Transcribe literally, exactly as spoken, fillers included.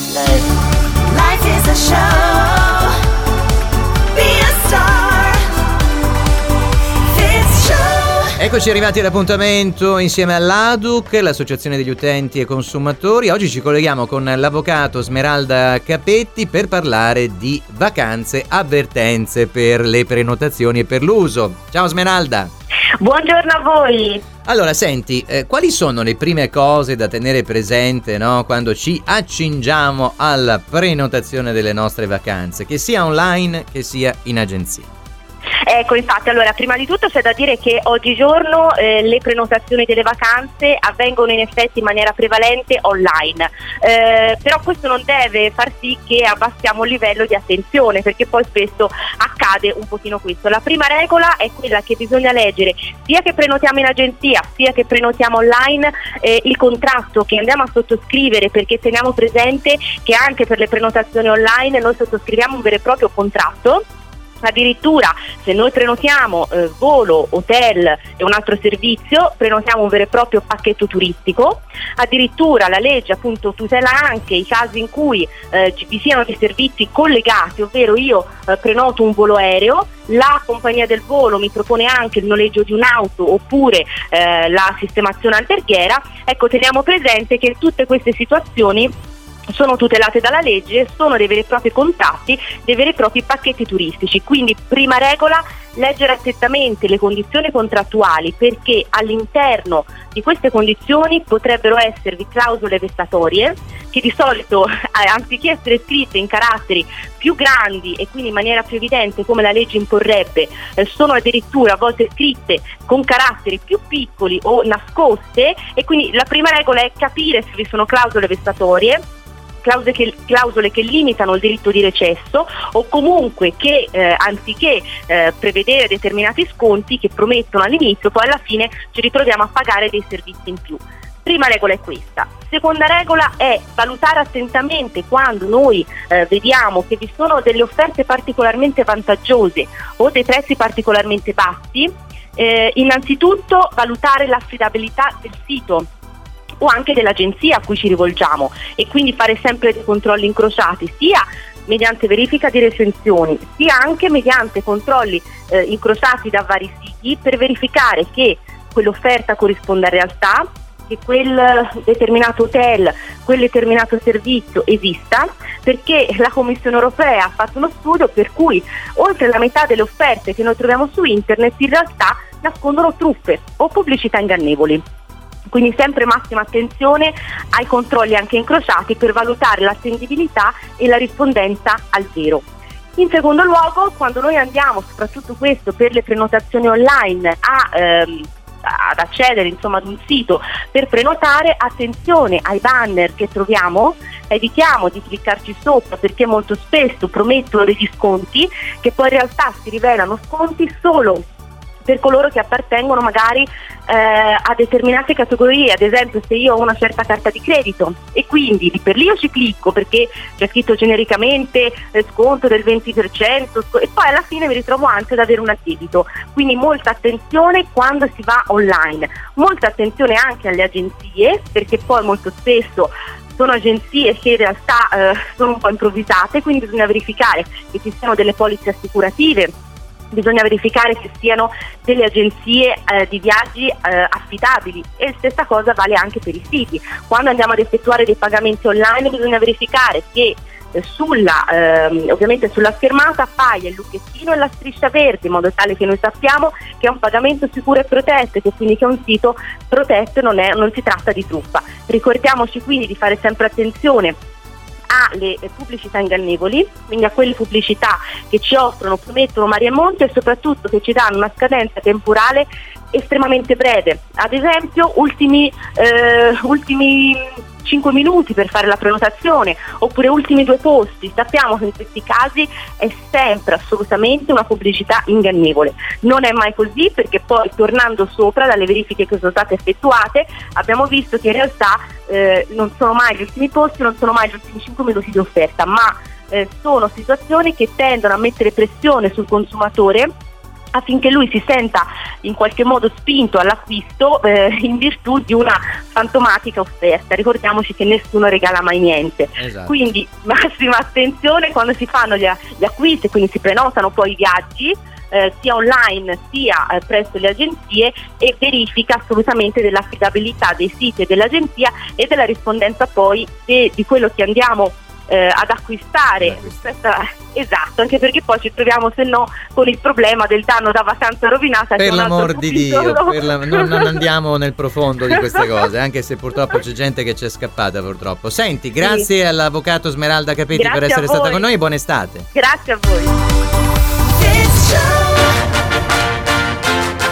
Life is a show. Be a star. Fifth Show. Eccoci arrivati all'appuntamento insieme all'A D U C, l'Associazione degli Utenti e Consumatori. Oggi ci colleghiamo con l'avvocato Smeralda Capetti per parlare di vacanze, avvertenze per le prenotazioni e per l'uso. Ciao Smeralda. Buongiorno a voi. Allora, senti, eh, quali sono le prime cose da tenere presente, no, quando ci accingiamo alla prenotazione delle nostre vacanze, che sia online che sia in agenzia? Ecco, infatti, allora, prima di tutto c'è da dire che oggigiorno eh, le prenotazioni delle vacanze avvengono in effetti in maniera prevalente online, eh, però questo non deve far sì che abbassiamo il livello di attenzione, perché poi spesso accade un pochino questo. La prima regola è quella che bisogna leggere sia che prenotiamo in agenzia sia che prenotiamo online eh, il contratto che andiamo a sottoscrivere, perché teniamo presente che anche per le prenotazioni online noi sottoscriviamo un vero e proprio contratto. Addirittura se noi prenotiamo eh, volo, hotel e un altro servizio, prenotiamo un vero e proprio pacchetto turistico. Addirittura la legge appunto tutela anche i casi in cui eh, ci vi siano dei servizi collegati, ovvero io eh, prenoto un volo aereo, la compagnia del volo mi propone anche il noleggio di un'auto oppure eh, la sistemazione alberghiera. Ecco, teniamo presente che tutte queste situazioni sono tutelate dalla legge, sono dei veri e propri contratti, dei veri e propri pacchetti turistici. Quindi prima regola, leggere attentamente le condizioni contrattuali, perché all'interno di queste condizioni potrebbero esservi clausole vessatorie che di solito eh, anziché essere scritte in caratteri più grandi e quindi in maniera più evidente come la legge imporrebbe, eh, sono addirittura a volte scritte con caratteri più piccoli o nascoste. E quindi la prima regola è capire se vi sono clausole vessatorie, Clausole che, clausole che limitano il diritto di recesso, o comunque che eh, anziché eh, prevedere determinati sconti che promettono all'inizio, poi alla fine ci ritroviamo a pagare dei servizi in più. Prima regola è questa. Seconda regola è valutare attentamente quando noi eh, vediamo che vi sono delle offerte particolarmente vantaggiose o dei prezzi particolarmente bassi, eh, innanzitutto valutare l'affidabilità del sito o anche dell'agenzia a cui ci rivolgiamo, e quindi fare sempre dei controlli incrociati, sia mediante verifica di recensioni, sia anche mediante controlli eh, incrociati da vari siti, per verificare che quell'offerta corrisponda a realtà, che quel determinato hotel, quel determinato servizio esista, perché la Commissione Europea ha fatto uno studio per cui oltre la metà delle offerte che noi troviamo su internet in realtà nascondono truffe o pubblicità ingannevoli. Quindi sempre massima attenzione ai controlli anche incrociati per valutare l'attendibilità e la rispondenza al vero. In secondo luogo, quando noi andiamo, soprattutto questo per le prenotazioni online, a ehm, ad accedere insomma ad un sito per prenotare, attenzione ai banner che troviamo, evitiamo di cliccarci sopra, perché molto spesso promettono degli sconti che poi in realtà si rivelano sconti solo per coloro che appartengono magari eh, a determinate categorie. Ad esempio, se io ho una certa carta di credito e quindi per lì io ci clicco perché c'è scritto genericamente eh, sconto del venti per cento sc- e poi alla fine mi ritrovo anche ad avere un addebito. Quindi molta attenzione quando si va online, molta attenzione anche alle agenzie, perché poi molto spesso sono agenzie che in realtà eh, sono un po' improvvisate, quindi bisogna verificare che ci siano delle polizze assicurative, bisogna verificare che siano delle agenzie eh, di viaggi eh, affidabili, e stessa cosa vale anche per i siti. Quando andiamo ad effettuare dei pagamenti online bisogna verificare che eh, sulla ehm, ovviamente sulla schermata appaia il lucchettino e la striscia verde, in modo tale che noi sappiamo che è un pagamento sicuro e protetto, e che quindi che è un sito protetto e non, è, non si tratta di truffa. Ricordiamoci quindi di fare sempre attenzione alle pubblicità ingannevoli, quindi a quelle pubblicità che ci offrono, promettono mari e monti, e soprattutto che ci danno una scadenza temporale estremamente breve. Ad esempio ultimi eh, ultimi cinque minuti per fare la prenotazione, oppure ultimi due posti. Sappiamo che in questi casi è sempre assolutamente una pubblicità ingannevole. Non è mai così, perché poi tornando sopra dalle verifiche che sono state effettuate abbiamo visto che in realtà eh, non sono mai gli ultimi posti, non sono mai gli ultimi cinque minuti di offerta, ma eh, sono situazioni che tendono a mettere pressione sul consumatore affinché lui si senta in qualche modo spinto all'acquisto eh, in virtù di una fantomatica offerta. Ricordiamoci che nessuno regala mai niente, Esatto. quindi massima attenzione quando si fanno gli, gli acquisti, quindi si prenotano poi i viaggi eh, sia online sia eh, presso le agenzie, e verifica assolutamente dell'affidabilità dei siti e dell'agenzia e della rispondenza poi de, di quello che andiamo Eh, ad acquistare. Questa, esatto, anche perché poi ci troviamo se no con il problema del danno da vacanza rovinata. Per che è un altro l'amor di Dio, capitolo. per la- non, non andiamo nel profondo di queste cose, anche se purtroppo c'è gente che ci è scappata purtroppo. Senti, grazie Sì. all'avvocato Smeralda Capetti Grazie per essere a stata voi. con noi e buona estate. Grazie a voi. Kids Show.